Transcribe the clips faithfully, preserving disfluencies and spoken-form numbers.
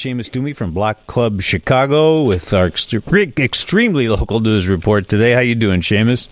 Seamus Toomey from Block Club Chicago with our ext- extremely local news report today. How you doing, Seamus?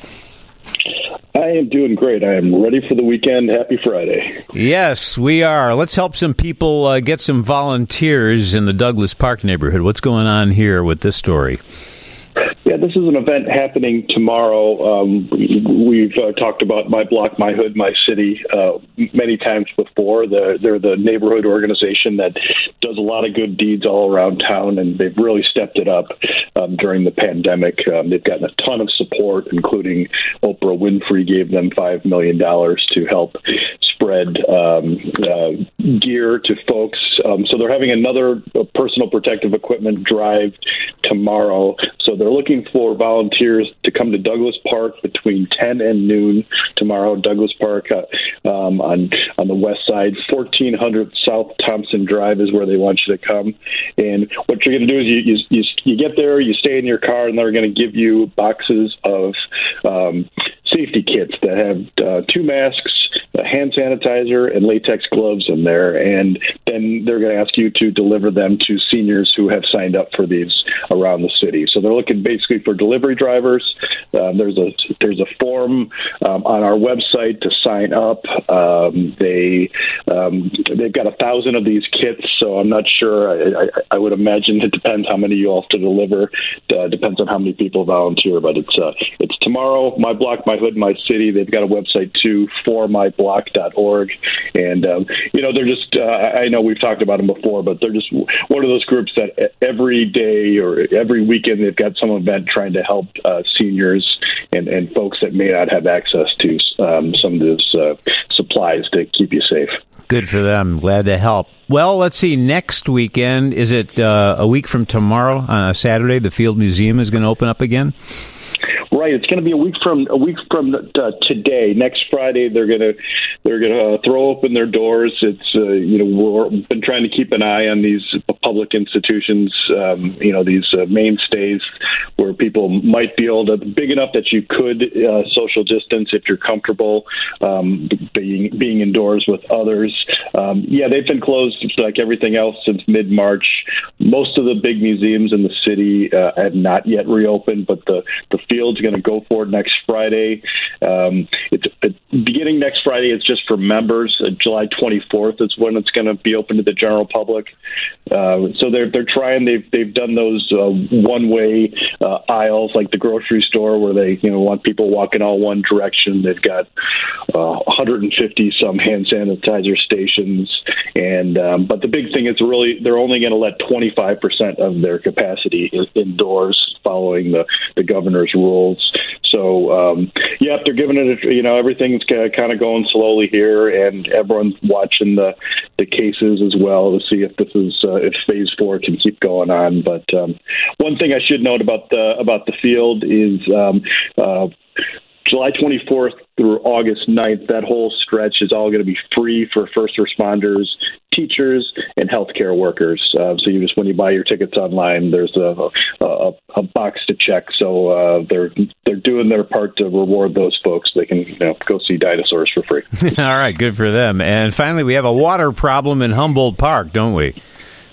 I am doing great. I am ready for the weekend. Happy Friday. Yes, we are. Let's help some people uh, get some volunteers in the Douglas Park neighborhood. What's going on here with this story? Yeah, this is an event happening tomorrow. Um, we've uh, talked about My Block, My Hood, My City uh, many times before. They're, they're the neighborhood organization that does a lot of good deeds all around town, and they've really stepped it up um, during the pandemic. Um, they've gotten a ton of support, including Oprah Winfrey gave them five million dollars to help spread um, uh, gear to folks. Um, so they're having another uh, personal protective equipment drive tomorrow. So they're looking for volunteers to come to Douglas Park between ten and noon tomorrow. Douglas Park uh, um, on on the west side, fourteen hundred South Thompson Drive is where they want you to come. And what you're going to do is you, you, you, you get there, you stay in your car, and they're going to give you boxes of um, safety kits that have uh, two masks, a hand sanitizer, and latex gloves in there. And then they're going to ask you to deliver them to seniors who have signed up for these around the city. So they're looking basically for delivery drivers. Um, there's a there's a form um, on our website to sign up. Um, they um, they've got a thousand of these kits, so I'm not sure. I, I, I would imagine it depends how many you all have to deliver. Uh, depends on how many people volunteer, but it's uh, it's tomorrow. My Block, My Hood, My City. They've got a website too, for my block dot org, and um, you know they're just. Uh, I know we've talked about them before, but they're just one of those groups that every day or every weekend they've got some event trying to help uh, seniors and, and folks that may not have access to um, some of those uh, supplies to keep you safe. Good for them. Glad to help. Well, let's see. Next weekend, is it uh, a week from tomorrow on a Saturday? The Field Museum is going to open up again? Right, it's going to be a week from a week from uh, today. Next Friday, they're going to they're going to uh, throw open their doors. It's uh, you know we've been trying to keep an eye on these public institutions, um, you know these uh, mainstays where people might be able to big enough that you could uh, social distance if you're comfortable um, being being indoors with others. Um, yeah, they've been closed like everything else since mid March. Most of the big museums in the city uh, have not yet reopened, but the the field's going to go for it next Friday. Um, it's it, beginning next Friday. It's just for members. Uh, July twenty-fourth is when it's going to be open to the general public. Uh, so they're they're trying. They've they've done those uh, one way uh, aisles like the grocery store where they you know want people walking all one direction. They've got uh, one hundred fifty some hand sanitizer stations, and um, but the big thing is really they're only going to let twenty-five percent of their capacity indoors following the the governor's rules. So, um, yeah, they're giving it, a, you know, everything's kind of going slowly here, and everyone's watching the, the cases as well to see if this is, uh, if phase four can keep going on. But um, one thing I should note about the, about the field is um, uh, July twenty-fourth through August ninth, that whole stretch is all going to be free for first responders, teachers, and healthcare workers. Uh, so you just, when you buy your tickets online, there's a, a, a box to check. So uh, they're they're doing their part to reward those folks. They can you know, go see dinosaurs for free. All right, good for them. And finally, we have a water problem in Humboldt Park, don't we?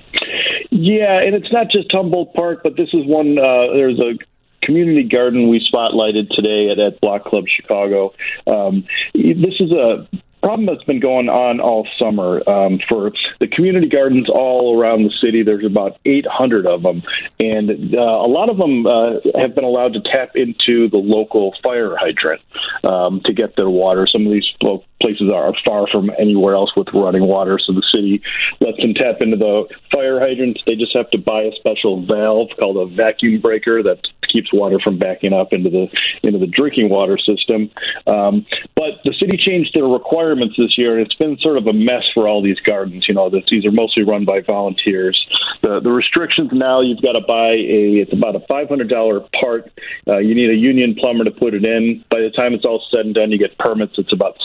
Yeah, and it's not just Humboldt Park, but this is one. Uh, there's a community garden we spotlighted today at, at Block Club Chicago. Um, this is a problem that's been going on all summer um, for the community gardens all around the city. There's about eight hundred of them, and uh, a lot of them uh, have been allowed to tap into the local fire hydrant um, to get their water. Some of these places are far from anywhere else with running water, so the city lets them tap into the fire hydrants. They just have to buy a special valve called a vacuum breaker that keeps water from backing up into the into the drinking water system. Um, but the city changed their requirements this year, and it's been sort of a mess for all these gardens. You know, these are mostly run by volunteers. The the restrictions now, you've got to buy a, it's about a five hundred dollars part. Uh, you need a union plumber to put it in. By the time it's all said and done, you get permits. It's about seventeen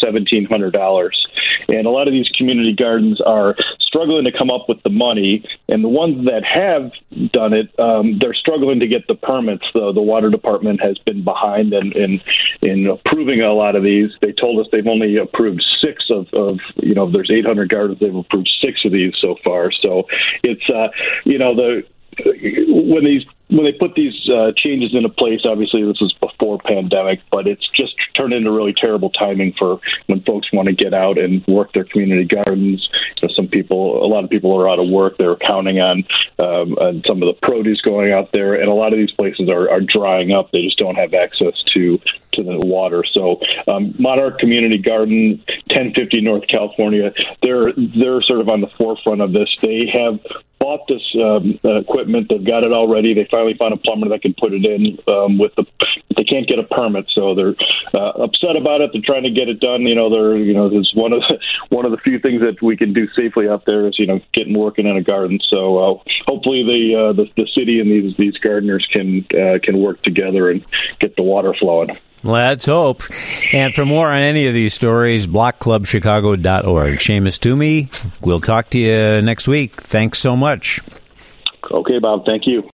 fifteen hundred dollars. And a lot of these community gardens are struggling to come up with the money, and the ones that have done it, um, they're struggling to get the permits. The, the water department has been behind in, in in approving a lot of these. They told us they've only approved six of, of you know, there's eight hundred gardens, they've approved six of these so far. So it's, uh, you know, the when these when they put these uh, changes into place, obviously this was before pandemic, but it's just turned into really terrible timing for when folks want to get out and work their community gardens. You know, some people, a lot of people are out of work. They're counting on, um, on some of the produce going out there, and a lot of these places are, are drying up. They just don't have access to to the water. So um, Monarch Community Garden, ten fifty North California, they're they're sort of on the forefront of this. They have bought this um, uh, equipment. They've got it already. They finally found a plumber that can put it in um, with the. They can't get a permit, so they're uh, upset about it. They're trying to get it done. You know, they're you know, there's one of the, one of the few things that we can do safely out there is you know getting working in a garden. So uh, hopefully the, uh, the the city and these these gardeners can uh, can work together and get the water flowing. Let's hope. And for more on any of these stories, block club chicago dot org. Seamus Toomey, we'll talk to you next week. Thanks so much. Okay, Bob. Thank you.